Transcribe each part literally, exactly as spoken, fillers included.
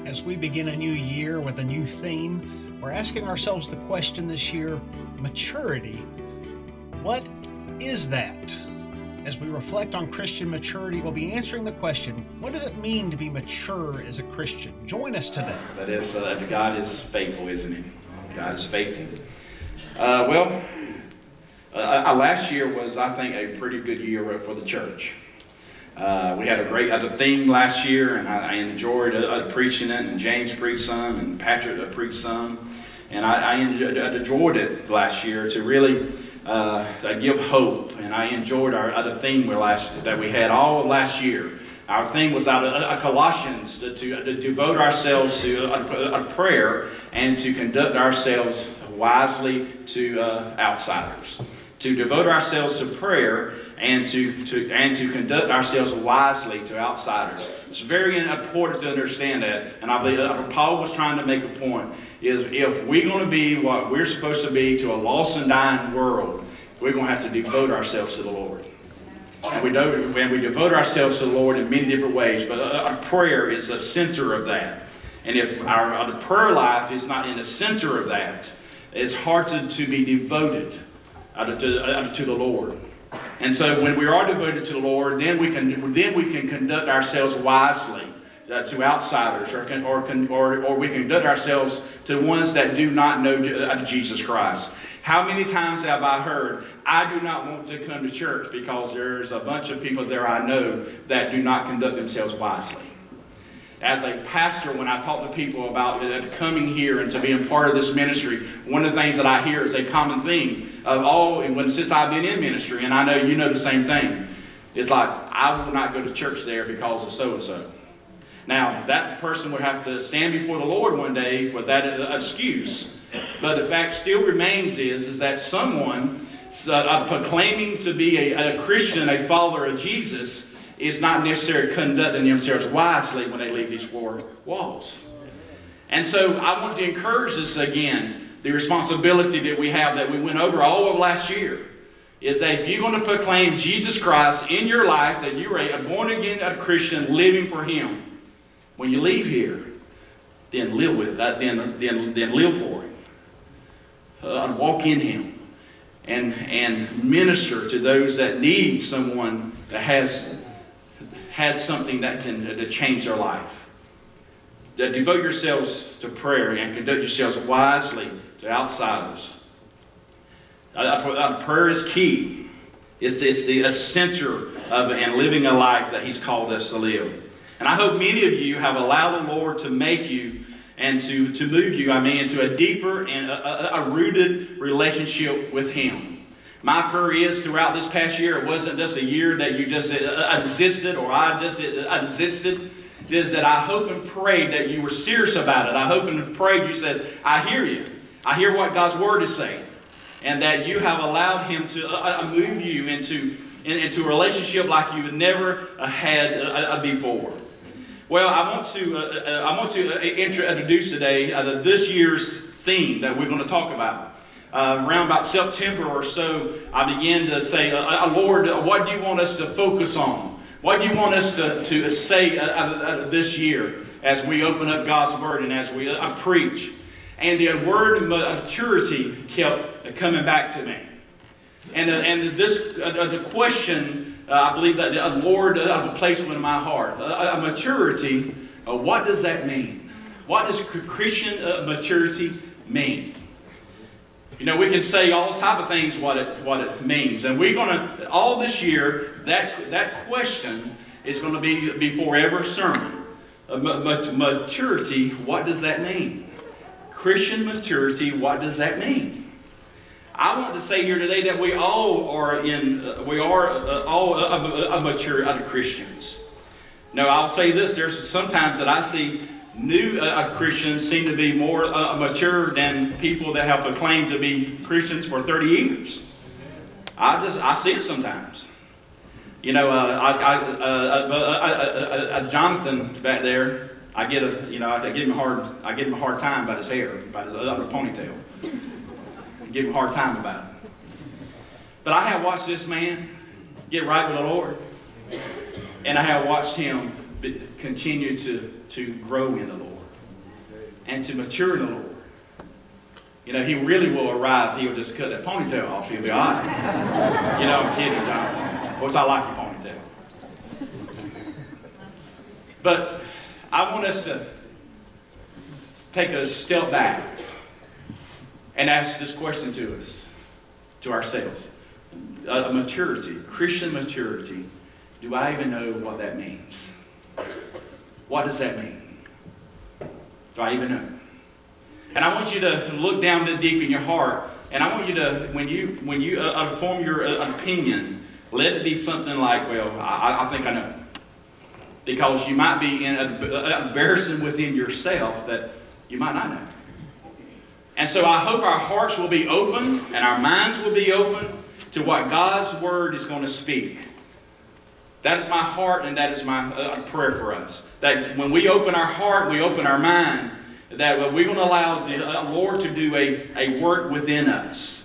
As we begin a new year with a new theme, we're asking ourselves the question this year, maturity. What is that? As we reflect on Christian maturity, we'll be answering the question, what does it mean to be mature as a Christian? Join us today. That is, uh, God is faithful, isn't he? God is faithful. Uh, well, uh, last year was, I think, a pretty good year for the church. Uh, we had a great uh, theme last year, and I, I enjoyed uh, preaching it, and James preached some, and Patrick uh, preached some, and I, I enjoyed, I enjoyed it last year to really uh, give hope, and I enjoyed our other theme we last, that we had all of last year. Our theme was out of uh, Colossians, to, to, to devote ourselves to a, a prayer and to conduct ourselves wisely to uh, outsiders. To devote ourselves to prayer and to, to and to conduct ourselves wisely to outsiders. It's very important to understand that. And I believe uh, Paul was trying to make a point, is if we're going to be what we're supposed to be to a lost and dying world, we're going to have to devote ourselves to the Lord. And we, do, and we devote ourselves to the Lord in many different ways, but our prayer is the center of that. And if our, our prayer life is not in the center of that, it's hard to, to be devoted uh, to, uh, to the Lord. And so when we are devoted to the Lord, then we can then we can conduct ourselves wisely uh, to outsiders, or, can, or, can, or or we conduct ourselves to ones that do not know uh, Jesus Christ. How many times have I heard, I do not want to come to church because there's a bunch of people there I know that do not conduct themselves wisely. As a pastor, when I talk to people about coming here and to be a part of this ministry, one of the things that I hear is a common theme of all, when since I've been in ministry, and I know you know the same thing. It's like, I will not go to church there because of so-and-so. Now, that person would have to stand before the Lord one day with that excuse. But the fact still remains is, is that someone uh, proclaiming to be a, a Christian, a follower of Jesus, is not necessarily conducting themselves wisely when they leave these four walls. And so I want to encourage us again, the responsibility that we have that we went over all of last year, is that if you're going to proclaim Jesus Christ in your life, that you are a born-again Christian living for Him, when you leave here, then live with that, then, then, then live for Him. Uh, walk in Him. And, and minister to those that need someone that has has something that can uh, to change their life. That devote yourselves to prayer and conduct yourselves wisely to outsiders. Uh, uh, prayer is key. It's, it's the center of and living a life that He's called us to live. And I hope many of you have allowed the Lord to make you and to, to move you, I mean, into a deeper and a, a, a rooted relationship with Him. My prayer is throughout this past year, it wasn't just a year that you just existed or I just existed. It is that I hope and pray that you were serious about it. I hope and pray you says, I hear you. I hear what God's Word is saying. And that you have allowed Him to uh, move you into, in, into a relationship like you never had uh, before. Well, I want to, uh, uh, I want to introduce today uh, this year's theme that we're going to talk about. Uh, around about September or so, I began to say, uh, uh, Lord, uh, what do you want us to focus on? What do you want us to, to say uh, uh, uh, this year as we open up God's Word and as we uh, preach? And the word maturity kept coming back to me. And, uh, and this uh, the question, uh, I believe that the uh, Lord uh, placed in my heart. Uh, uh, maturity, uh, what does that mean? What does Christian uh, maturity mean? You know, we can say all type of things what it what it means, and we're going to all this year that that question is going to be before every sermon. Uh, maturity, what does that mean? Christian maturity, what does that mean? I want to say here today that we all are in uh, we are uh, all uh, uh, mature uh, Christians. Now, I'll say this: there's sometimes that I see new uh, Christians seem to be more uh, mature than people that have proclaimed to be Christians for thirty years. I just I see it sometimes. You know, uh, I, I, uh, uh, uh, uh, Jonathan back there, I get a you know I give him a hard I give him a hard time about his hair, about his uh, ponytail. I give him a hard time about it. But I have watched this man get right with the Lord, and I have watched him continue to, to grow in the Lord. and to mature in the Lord. You know, he really will arrive. He'll just cut that ponytail off. He'll be all right. You know, I'm kidding, Jonathan. Of course, I like your ponytail. But I want us to take a step back and ask this question to us, to ourselves. A maturity, Christian maturity. Do I even know what that means? What does that mean? Do I even know? And I want you to look down deep in your heart, and I want you to, when you when you uh, form your uh, opinion, let it be something like, well, I, I think I know. Because you might be in a, embarrassing within yourself that you might not know. And so I hope our hearts will be open and our minds will be open to what God's Word is going to speak. That is my heart, and that is my uh, prayer for us. That when we open our heart, we open our mind, that we're going to allow the uh, Lord to do a, a work within us.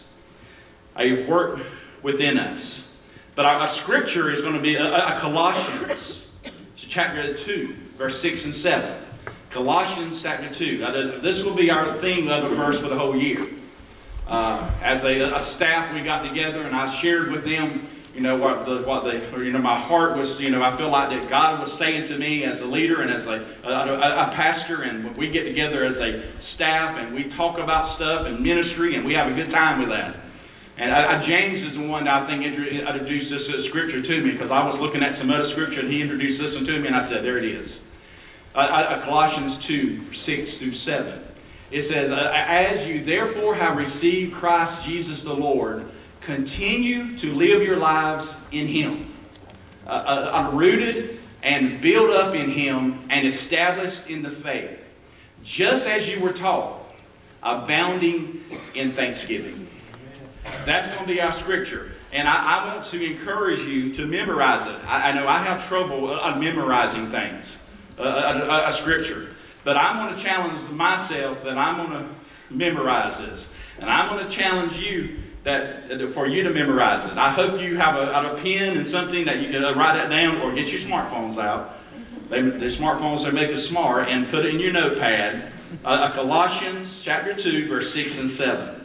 A work within us. But our, our scripture is going to be a, a Colossians chapter two, verse six and seven. Colossians chapter two. Now, this will be our theme of the verse for the whole year. Uh, as a, a staff, we got together and I shared with them, you know, what the, what they, or, you know, my heart was, you know, I feel like that God was saying to me as a leader and as a, a, a, a pastor, and when we get together as a staff and we talk about stuff and ministry and we have a good time with that. And I, I, James is the one that I think introduced this scripture to me, because I was looking at some other scripture and he introduced this one to me and I said, there it is. Uh, uh, Colossians two, six through seven. It says, as you therefore have received Christ Jesus the Lord, continue to live your lives in Him, uh, uh, rooted and built up in Him and established in the faith, just as you were taught, abounding in thanksgiving. That's going to be our scripture. And I, I want to encourage you to memorize it. I, I know I have trouble uh, memorizing things, uh, a, a, a scripture. But I'm going to challenge myself that I'm going to memorize this. And I'm going to challenge you that for you to memorize it. I hope you have a, a pen and something that you can write that down, or get your smartphones out. They, the smartphones, they make us smart, and put it in your notepad. Uh, Colossians chapter two, verse six and seven.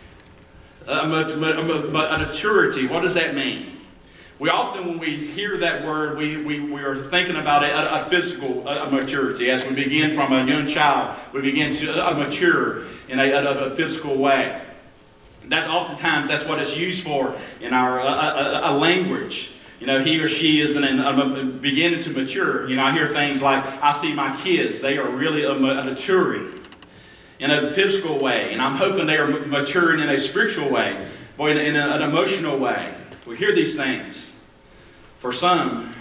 A maturity, what does that mean? We often, when we hear that word, we, we, we are thinking about a, a physical a maturity. As we begin from a young child, we begin to uh, mature in a, a, a physical way. That's oftentimes, that's what it's used for in our uh, a, a language. You know, he or she is an, a, beginning to mature. You know, I hear things like, I see my kids, they are really a, a maturing in a physical way. And I'm hoping they are maturing in a spiritual way, or in, in a, an emotional way. We hear these things. For some,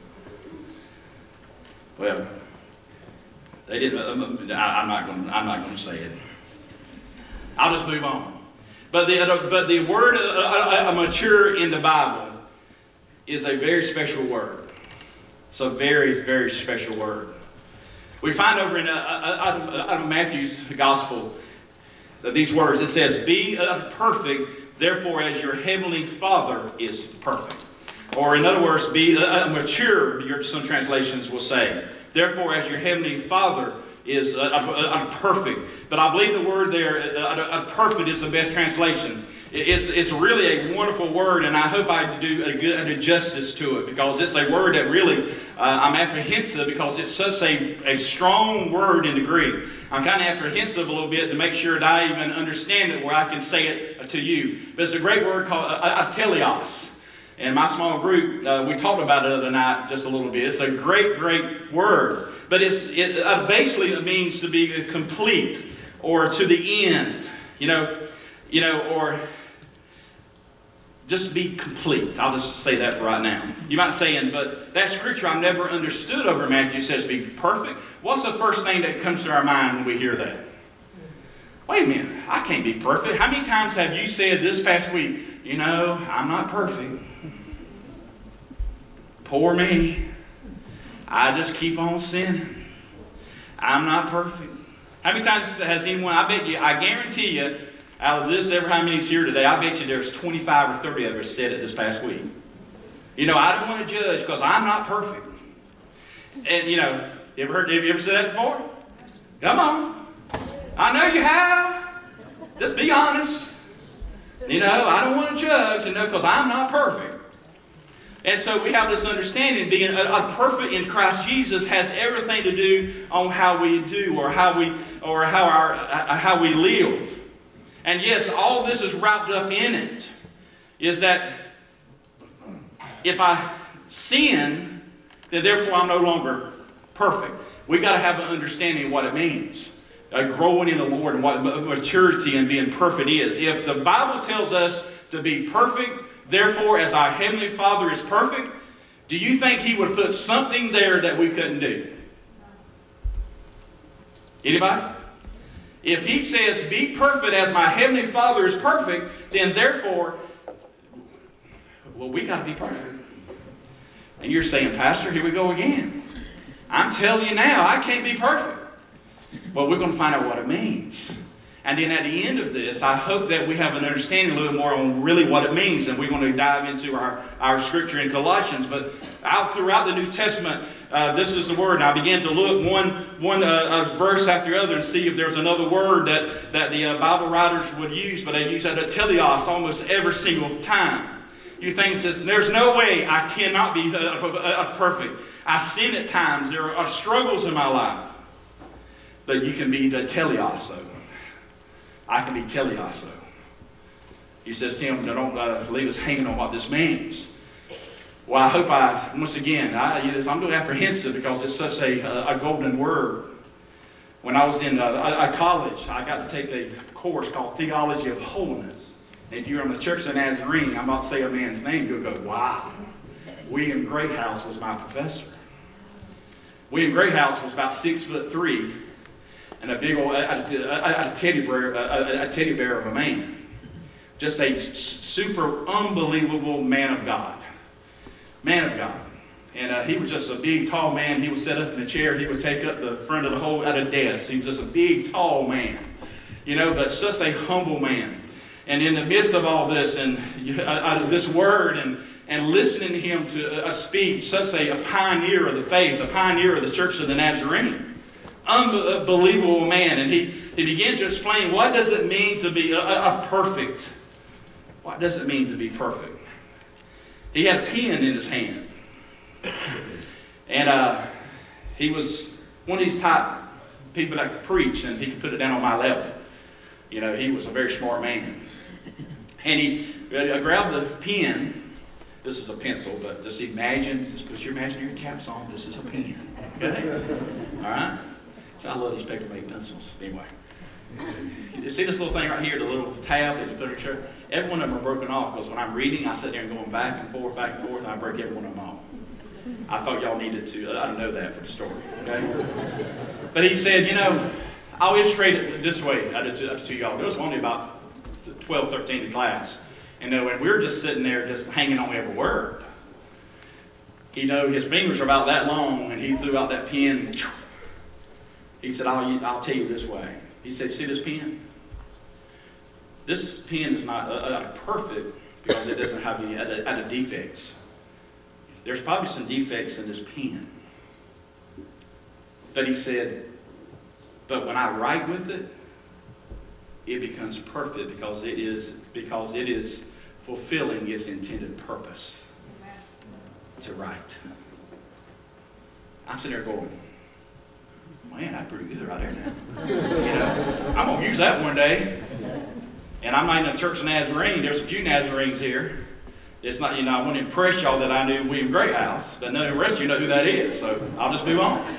well, they didn't. I, I'm not going. I'm not going to say it. I'll just move on. But the but the word uh, uh, mature in the Bible is a very special word. It's a very very special word. We find over in uh, uh, uh, Matthew's Gospel that these words. It says, "Be uh, perfect, therefore, as your heavenly Father is perfect." Or in other words, be uh, mature, your, some translations will say. Therefore, as your heavenly Father is uh, uh, perfect. But I believe the word there, uh, uh, perfect, is the best translation. It's, it's really a wonderful word, and I hope I do a good a justice to it, because it's a word that really, uh, I'm apprehensive, because it's such a, a strong word in the Greek. I'm kind of apprehensive a little bit to make sure that I even understand it where I can say it to you. But it's a great word called uh, atelios. In my small group, uh, we talked about it the other night just a little bit. It's a great, great word. But it's, it uh, basically it means to be complete, or to the end. You know, you know, or just be complete. I'll just say that for right now. You might say, but that scripture I never understood over Matthew says be perfect. What's the first thing that comes to our mind when we hear that? Wait a minute, I can't be perfect. How many times have you said this past week, you know, I'm not perfect. Poor me. I just keep on sinning. I'm not perfect. How many times has anyone, I bet you, I guarantee you, out of this, ever how many's here today, I bet you there's twenty-five or thirty of us said it this past week. You know, I don't want to judge because I'm not perfect. And, you know, you ever heard, have you ever said that before? Come on. I know you have. Just be honest. You know, I don't want to judge, you know, because I'm not perfect. And so we have this understanding, being a, a perfect in Christ Jesus has everything to do on how we do or how we or how our uh, how we live. And yes, all this is wrapped up in it. Is that if I sin, then therefore I'm no longer perfect. We got to have an understanding of what it means. Uh, growing in the Lord and what maturity and being perfect is. If the Bible tells us to be perfect, therefore as our Heavenly Father is perfect, do you think He would put something there that we couldn't do? Anybody? If He says, be perfect as my Heavenly Father is perfect, then therefore, well, we got to be perfect. And you're saying, Pastor, here we go again. I'm telling you now, I can't be perfect. Well, we're going to find out what it means. And then at the end of this, I hope that we have an understanding a little more on really what it means. And we're going to dive into our, our scripture in Colossians. But out throughout the New Testament, uh, this is the word. And I began to look one, one uh, uh, verse after the other and see if there's another word that, that the uh, Bible writers would use. But they use that teleos almost every single time. You think it says, there's no way I cannot be uh, uh, perfect. I sin at times. There are struggles in my life. But you can be the teleoso. I can be teleoso. He says, Tim, don't uh, leave us hanging on what this means. Well, I hope I, once again, I, you know, I'm a little apprehensive because it's such a, a golden word. When I was in uh, college, I got to take a course called Theology of Holiness. And if you're in the Church of Nazarene, I'm about to say a man's name, you'll go, wow. William Greathouse was my professor. William Greathouse was about six foot three. And a big old, a, a, a, teddy bear, a, a teddy bear of a man. Just a super unbelievable man of God. Man of God. And uh, he was just a big, tall man. He would sit up in a chair. He would take up the front of the whole, at a desk. He was just a big, tall man. You know, but such a humble man. And in the midst of all this, and uh, this word, and, and listening to him to uh, speak, such a, a pioneer of the faith, a pioneer of the Church of the Nazarene. Unbelievable man. And he, he began to explain, what does it mean to be a, a perfect? What does it mean to be perfect? He had a pen in his hand. And uh, he was one of these type people that could preach, and he could put it down on my level. You know, he was a very smart man. And he uh, grabbed the pen. This is a pencil, but just imagine, just put your imaginary caps on. This is a pen. Okay? All right? So I love these paper-made pencils. Anyway, you see this little thing right here, the little tab that you put in your shirt? Every one of them are broken off because when I'm reading, I sit there and going back and forth, back and forth, and I break every one of them off. I thought y'all needed to, I don't know that for the story, okay? But he said, you know, I'll illustrate it this way to, to, to y'all. There was only about twelve, thirteen in class. And, you know, and we were just sitting there just hanging on every word. You know, his fingers are about that long, and he threw out that pen. He said, I'll, I'll tell you this way. He said, see this pen? This pen is not uh, uh, perfect because it doesn't have any other, other defects. There's probably some defects in this pen. But he said, but when I write with it, it becomes perfect because it is, because it is fulfilling its intended purpose to write. I'm sitting there going, man, that's pretty good right there now. You know, I'm going to use that one day. And I'm not in the Church of Nazarene. There's a few Nazarenes here. It's not, you know, I want to impress y'all that I knew William Greathouse, but none of the rest of you know who that is. So I'll just move on.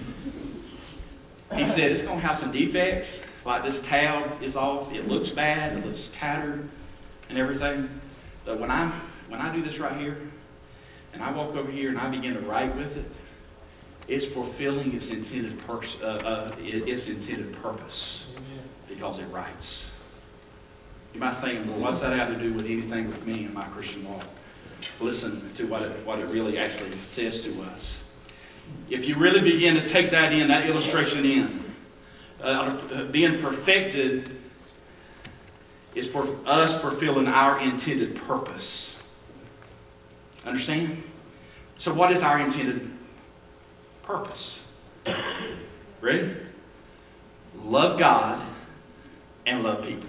He said it's going to have some defects. Like this tab is off. It looks bad. It looks tattered and everything. But when I, when I do this right here, and I walk over here and I begin to write with it, it's fulfilling its intended, pers- uh, uh, its intended purpose because it writes. You might think, well, what's that have to do with anything with me and my Christian walk? Listen to what it, what it really actually says to us. If you really begin to take that in, that illustration in, uh, being perfected is for us fulfilling our intended purpose. Understand? So what is our intended purpose? Ready? Love God and love people.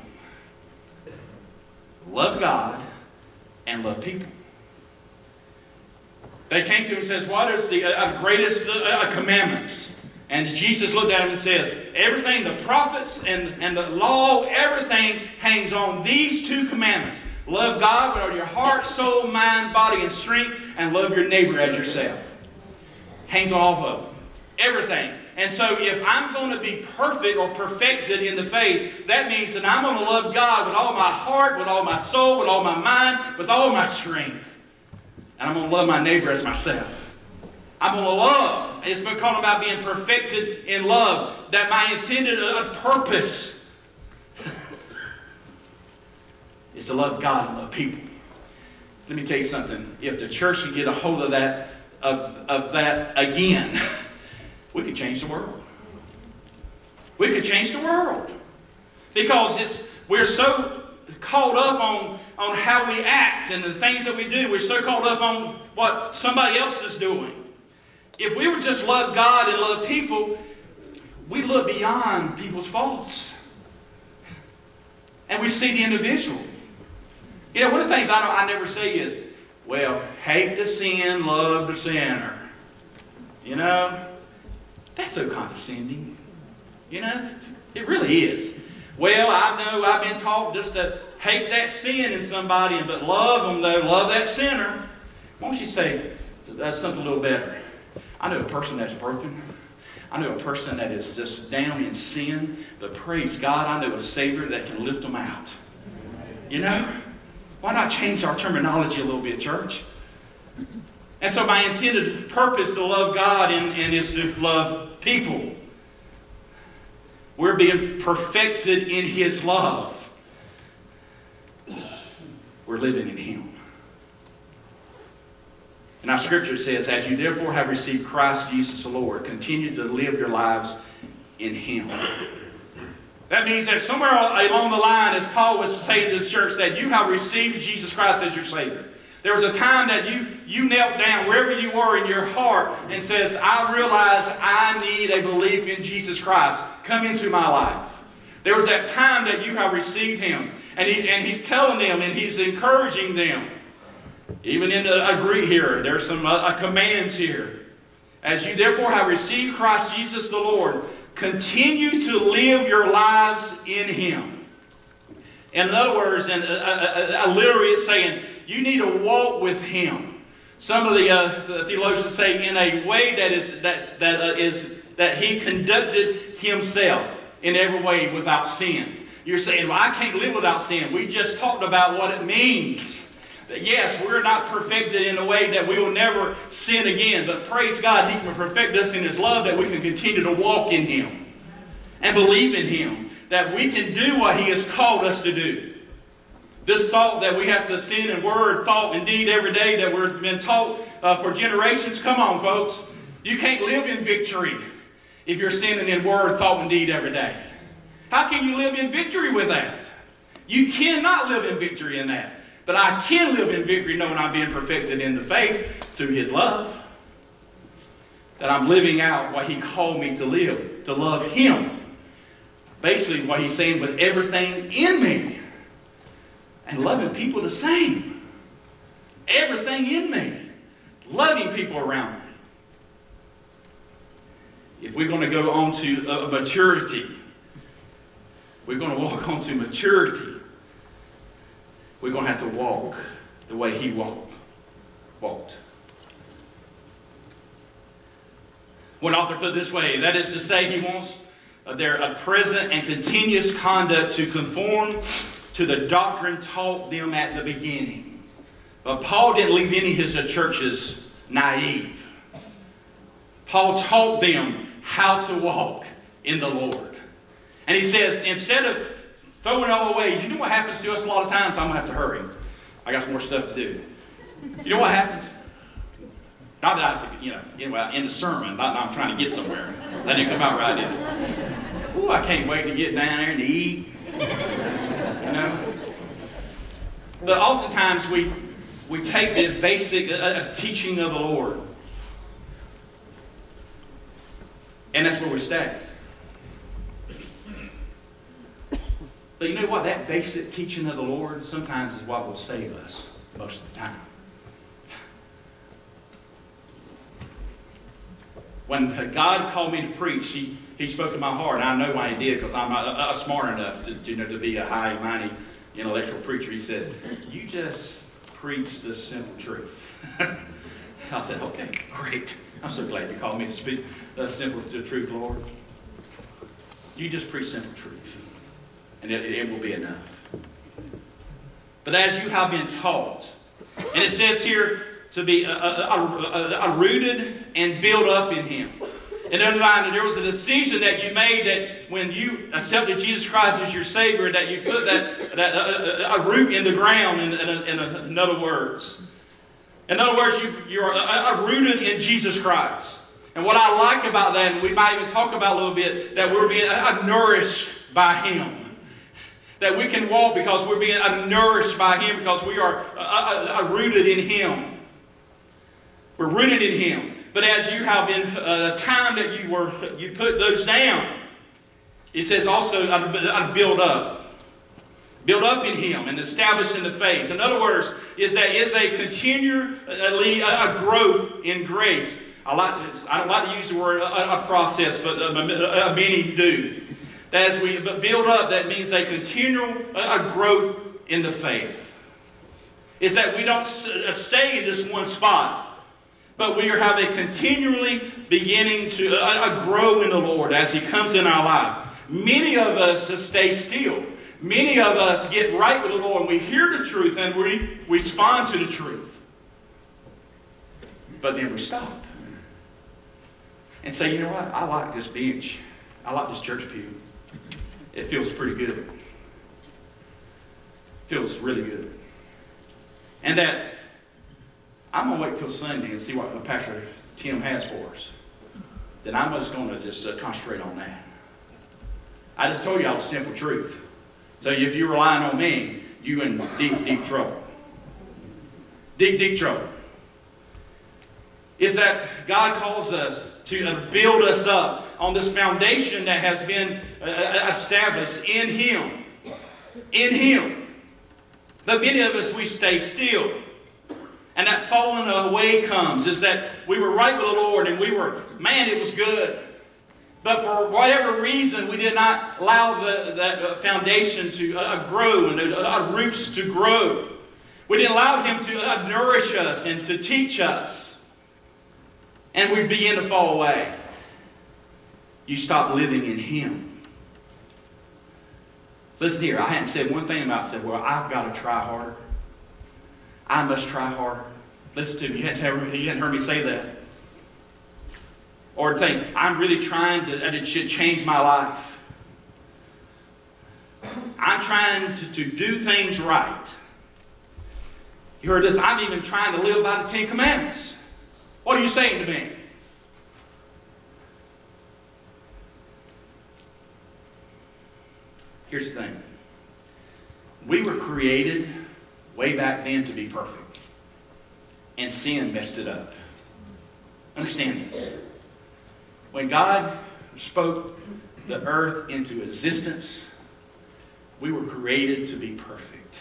Love God and love people. They came to him and says, what is the uh, greatest uh, commandments? And Jesus looked at him and says, everything, the prophets and, and the law, everything hangs on these two commandments. Love God with all your heart, soul, mind, body, and strength, and love your neighbor as yourself. Hangs on all of them. Everything. And so if I'm going to be perfect or perfected in the faith, that means that I'm going to love God with all my heart, with all my soul, with all my mind, with all my strength. And I'm going to love my neighbor as myself. I'm going to love. It's been called about being perfected in love. That my intended uh, purpose is to love God and love people. Let me tell you something. If the church could get a hold of that, of, of that again, we could change the world. We could change the world. Because it's we're so caught up on, on how we act and the things that we do. We're so caught up on what somebody else is doing. If we would just love God and love people, we look beyond people's faults. And we see the individual. You know, one of the things I, don't, I never say is, well, hate the sin, love the sinner. You know, that's so condescending. You know, it really is. Well, I know I've been taught just to hate that sin in somebody, but love them though, love that sinner. Why don't you say that's something a little better? I know a person that's broken. I know a person that is just down in sin, but praise God, I know a Savior that can lift them out. You know? Why not change our terminology a little bit, church? And so my intended purpose to love God and, and is to love people. We're being perfected in His love. We're living in Him. And our scripture says, as you therefore have received Christ Jesus the Lord, continue to live your lives in Him. That means that somewhere along the line, as Paul was saying to the church, that you have received Jesus Christ as your Savior. There was a time that you, you knelt down wherever you were in your heart and says, I realize I need a belief in Jesus Christ. Come into my life. There was that time that you have received Him. And, he, and He's telling them and He's encouraging them. Even in the agree here, there's some uh, commands here. As you therefore have received Christ Jesus the Lord, continue to live your lives in Him. In other words, and a, a, a literally it's saying, you need to walk with Him. Some of the, uh, the theologians say in a way that is that that uh, is that He conducted Himself in every way without sin. You're saying, well, I can't live without sin. We just talked about what it means. That yes, we're not perfected in a way that we will never sin again. But praise God, He can perfect us in His love that we can continue to walk in Him and believe in Him. That we can do what He has called us to do. This thought that we have to sin in word, thought, and deed every day that we've been taught uh, for generations. Come on, folks. You can't live in victory if you're sinning in word, thought, and deed every day. How can you live in victory with that? You cannot live in victory in that. But I can live in victory knowing I'm being perfected in the faith through His love. That I'm living out what He called me to live, to love Him. Basically what He's saying with everything in me. And loving people the same. Everything in me. Loving people around me. If we're going to go on to uh, maturity, we're going to walk on to maturity, we're going to have to walk the way He walked. walked. One author put it this way, that is to say, he wants their a present and continuous conduct to conform to the doctrine taught them at the beginning. But Paul didn't leave any of his churches naive. Paul taught them how to walk in the Lord. And he says, instead of throwing it all away, you know what happens to us a lot of times? I'm going to have to hurry. I got some more stuff to do. You know what happens? Not that I have to, you know, anyway, in the sermon, not that I'm trying to get somewhere. That didn't come out right, did it? Ooh, I can't wait to get down there and to eat. You know? But oftentimes we, we take the basic uh, teaching of the Lord. And that's where we stay. But you know what? That basic teaching of the Lord sometimes is what will save us most of the time. When God called me to preach, He, he spoke to my heart. And I know why He did, because I'm not uh, smart enough to, you know, to be a high, mighty, intellectual preacher. He says, you just preach the simple truth. I said, okay, great. I'm so glad you called me to speak the simple the truth, Lord. You just preach simple truth, and it, it will be enough. But as you have been taught, and it says here to be uh, uh, uh, uh, rooted and built up in Him. And underline that there was a decision that you made that when you accepted Jesus Christ as your Savior, that you put that, that uh, uh, a root in the ground, in, in, in, in other words. In other words, you, you're uh, uh, rooted in Jesus Christ. And what I like about that, and we might even talk about a little bit, that we're being uh, nourished by Him. That we can walk because we're being uh, nourished by Him, because we are uh, uh, uh, rooted in Him. We're rooted in Him. But as you have been, uh, the time that you were, you put those down, it says also, uh, build up. Build up in Him and establish in the faith. In other words, is that is a continually a growth in grace. I like I don't like to use the word a, a process, but uh, many do. That as we build up, that means a continual a growth in the faith. Is that we don't stay in this one spot, but we are having continually beginning to uh, grow in the Lord as He comes in our life. Many of us stay still. Many of us get right with the Lord and we hear the truth and we respond to the truth. But then we stop and say, you know what? I like this bench. I like this church pew. It feels pretty good. It feels really good. And that I'm going to wait till Sunday and see what Pastor Tim has for us. Then I'm just going to just uh, concentrate on that. I just told you all the simple truth. So if you're relying on me, you're in deep, deep trouble. Deep, deep trouble. Is that God calls us to build us up on this foundation that has been established in Him. In Him. But many of us, we stay still. And that falling away comes, is that we were right with the Lord and we were, man, it was good. But for whatever reason, we did not allow the, that foundation to uh, grow and the uh, roots to grow. We didn't allow Him to uh, nourish us and to teach us. And we begin to fall away. You stop living in Him. Listen here, I hadn't said one thing about said, well, I've got to try harder. I must try harder. Listen to me, you hadn't heard, you hadn't heard me say that. Or think, I'm really trying to, and it should change my life. I'm trying to, to do things right. You heard this? I'm even trying to live by the Ten Commandments. What are you saying to me? Here's the thing. We were created way back then to be perfect. And sin messed it up. Understand this. When God spoke the earth into existence, we were created to be perfect.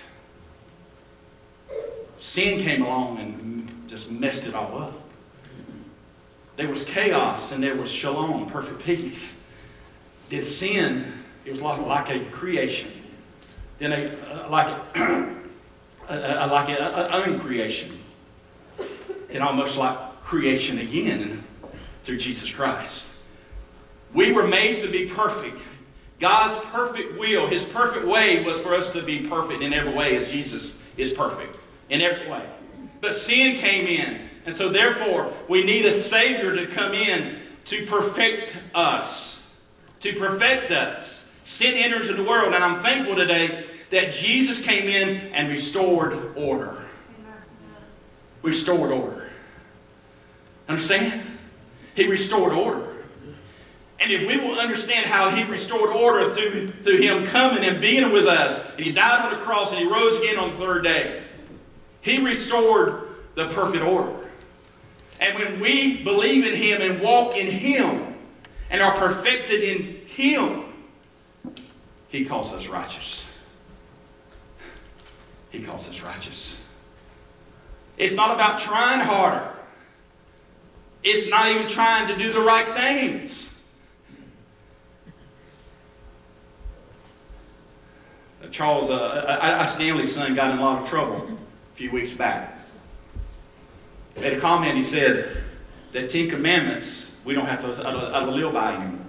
Sin came along and just messed it all up. There was chaos and there was shalom, perfect peace. Then sin, it was like, like a creation. Then a, uh, like a, uh, like an uh, uncreation. And almost like creation again through Jesus Christ. We were made to be perfect. God's perfect will, His perfect way was for us to be perfect in every way as Jesus is perfect. In every way. But sin came in. And so therefore, we need a Savior to come in to perfect us. To perfect us. Sin entered into the world, and I'm thankful today that Jesus came in and restored order. Restored order. Understand? He restored order. And if we will understand how He restored order through, through Him coming and being with us, and He died on the cross and He rose again on the third day, He restored the perfect order. And when we believe in Him and walk in Him and are perfected in Him, He calls us righteous. He calls us righteous. It's not about trying harder. It's not even trying to do the right things. Uh, Charles, uh, I, I Stanley's son, got in a lot of trouble a few weeks back. He made a comment. He said that Ten Commandments we don't have to uh, uh, live by anymore.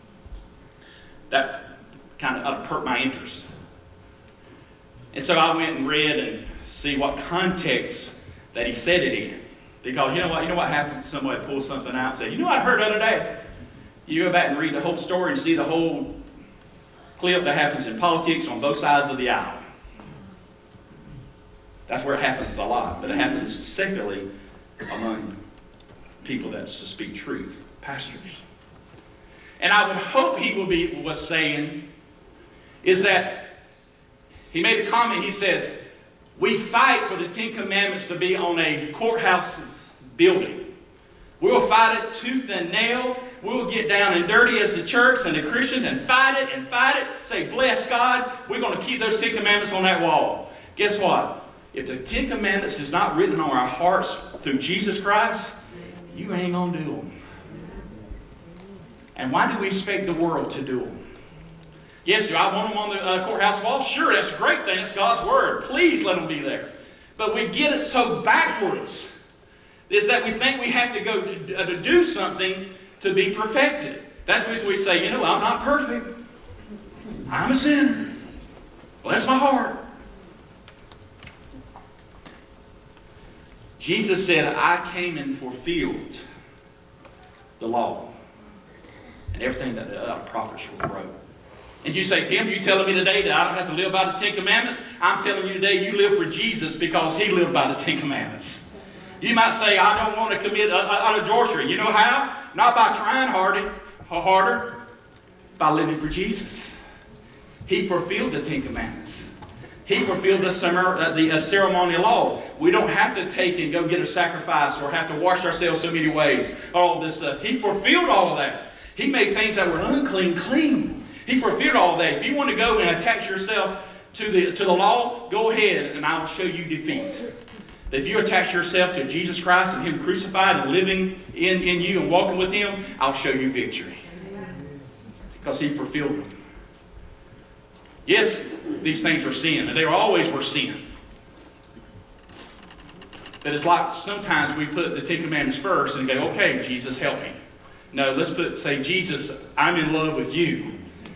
That kind of uh, hurt my interest. And so I went and read and see what context that he said it in. Because you know what? You know what happens? Somebody pulls something out and says, you know what I heard the other day? You go back and read the whole story and see the whole clip that happens in politics on both sides of the aisle. That's where it happens a lot. But it happens secularly among people that speak truth, pastors. And I would hope he will be was saying is that he made a comment. He says, we fight for the Ten Commandments to be on a courthouse building. We'll fight it tooth and nail. We'll get down and dirty as the church and the Christians and fight it and fight it. Say, bless God. We're going to keep those Ten Commandments on that wall. Guess what? If the Ten Commandments is not written on our hearts through Jesus Christ, you ain't going to do them. And why do we expect the world to do them? Yes, do I want them on the uh, courthouse wall? Sure, that's a great thing. It's God's Word. Please let them be there. But we get it so backwards is that we think we have to go to, uh, to do something to be perfected. That's when we say, you know, I'm not perfect. I'm a sinner. Bless my heart. Jesus said, I came and fulfilled the law and everything that the uh, prophets wrote. And you say, Tim, you telling me today that I don't have to live by the Ten Commandments? I'm telling you today you live for Jesus because He lived by the Ten Commandments. You might say, I don't want to commit an adultery. You know how? Not by trying harder, harder, by living for Jesus. He fulfilled the Ten Commandments. He fulfilled the, summer, the uh, ceremonial law. We don't have to take and go get a sacrifice or have to wash ourselves so many ways. All this stuff. He fulfilled all of that. He made things that were unclean clean. He fulfilled all that. If you want to go and attach yourself to the, to the law, go ahead and I'll show you defeat. But if you attach yourself to Jesus Christ and Him crucified and living in, in you and walking with Him, I'll show you victory. Because He fulfilled them. Yes, these things are sin, and they always were sin. But it's like sometimes we put the Ten Commandments first and go, okay, Jesus, help me. No, let's put say, Jesus, I'm in love with you.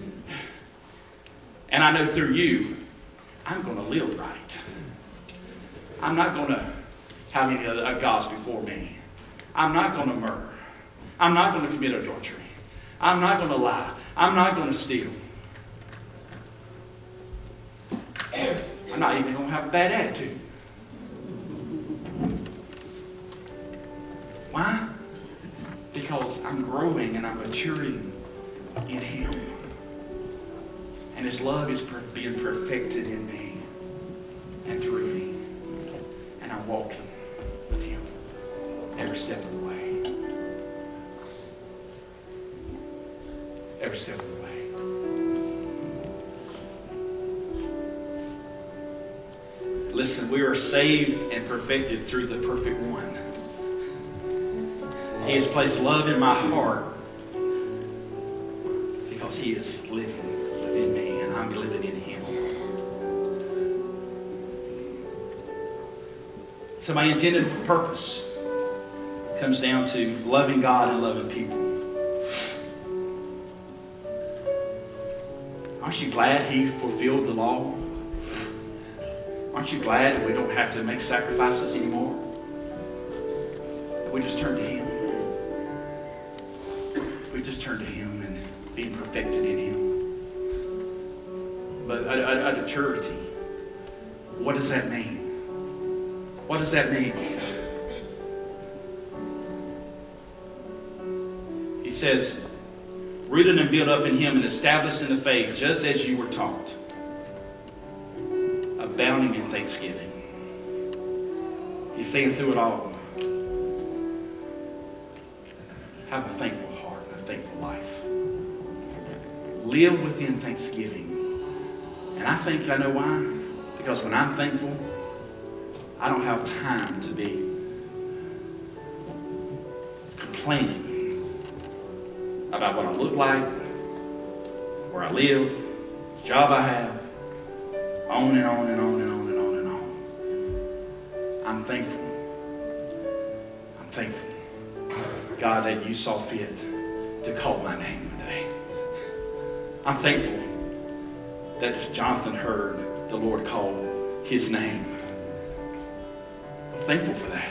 And I know through you, I'm going to live right. I'm not going to have any other gods before me. I'm not going to murder. I'm not going to commit adultery. I'm not going to lie. I'm not going to steal. I'm not even going to have a bad attitude. Why? Because I'm growing and I'm maturing in Him. And His love is per- being perfected in me and through me. And I'm walking with Him every step of the way. Every step of the way. Listen, we are saved and perfected through the perfect one. He has placed love in my heart because He is living within me and I'm living in Him. So my intended purpose comes down to loving God and loving people. Aren't you glad He fulfilled the law? Aren't you glad that we don't have to make sacrifices anymore? That we just turn to Him. We just turn to Him and being perfected in Him. But at, at, at maturity, what does that mean? What does that mean? He says, rooted and built up in Him and established in the faith, just as you were taught. Abounding in thanksgiving. He's saying through it all, have a thankful heart, a thankful life. Live within thanksgiving. And I think I know why. Because when I'm thankful, I don't have time to be complaining about what I look like, where I live, the job I have, on and on and on and on and on and on. I'm thankful. I'm thankful, God, that you saw fit to call my name today. I'm thankful that Jonathan heard the Lord call his name. I'm thankful for that.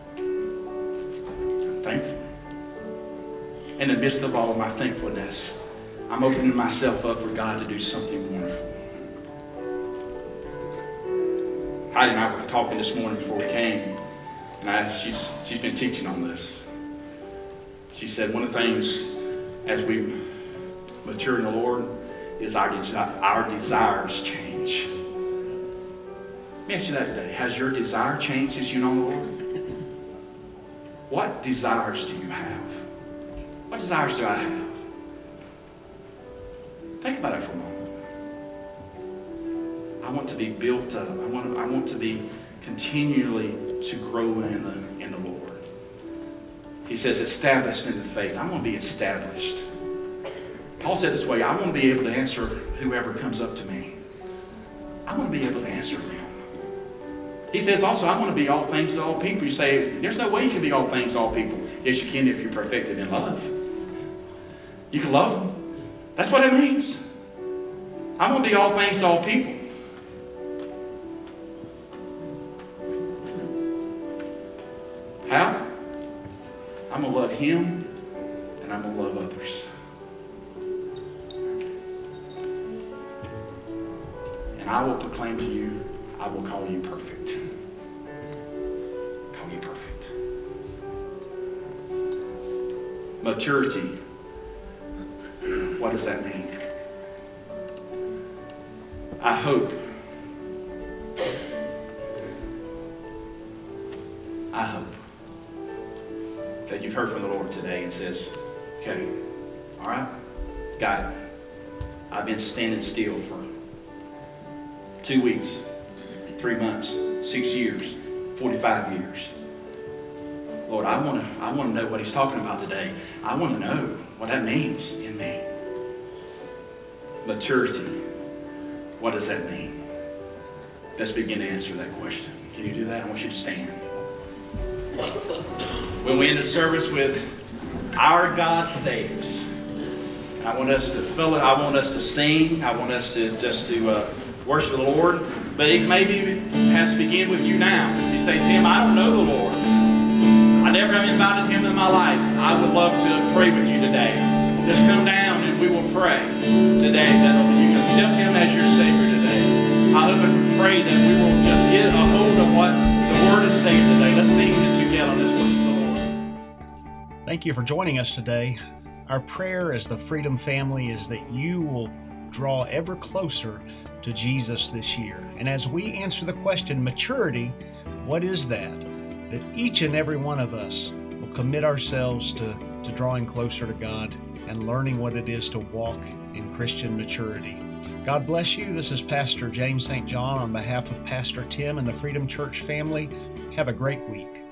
I'm thankful. In the midst of all of my thankfulness, I'm opening myself up for God to do something wonderful. Heidi and I were talking this morning before we came, and I, she's, she's been teaching on this. She said one of the things as we mature in the Lord is our, desi- our desires change. Let me ask you that today. Has your desire changed as you know the Lord? What desires do you have? What desires do I have? Think about it for a moment. I want to be built up. I want, I want to be continually to grow in the, in the Lord. He says, established in the faith. I want to be established. Paul said this way, I want to be able to answer whoever comes up to me. I want to be able to answer them. He says also, I want to be all things to all people. You say, there's no way you can be all things to all people. Yes, you can if you're perfected in love. You can love them. That's what it means. I want to be all things to all people. How? I'm going to love him and I'm going to love others. And I will proclaim to you, I will call you perfect. Call you perfect. Maturity. What does that mean? I hope. I hope that you've heard from the Lord today and says, okay, all right, got it. I've been standing still for two weeks, three months, six years, forty-five years. Lord, I want to I want to know what he's talking about today. I want to know what that means in me. Maturity. What does that mean? Let's begin to answer that question. Can you do that? I want you to stand. When we end the service with Our God Saves, I want us to fill it. I want us to sing. I want us to just to uh, worship the Lord. But it maybe has to begin with you now. You say, Tim, I don't know the Lord. I never have invited him in my life. I would love to pray with you today. Just come down and we will pray today that you can accept him as your Savior today. I hope and pray that we will just get a hold of what the Word is saying today. Let's sing it together on this worship the Lord. Thank you for joining us today. Our prayer as the Freedom family is that you will draw ever closer to Jesus this year. And as we answer the question, maturity, what is that? That each and every one of us will commit ourselves to, to drawing closer to God and learning what it is to walk in Christian maturity. God bless you. This is Pastor James Saint John on behalf of Pastor Tim and the Freedom Church family. Have a great week.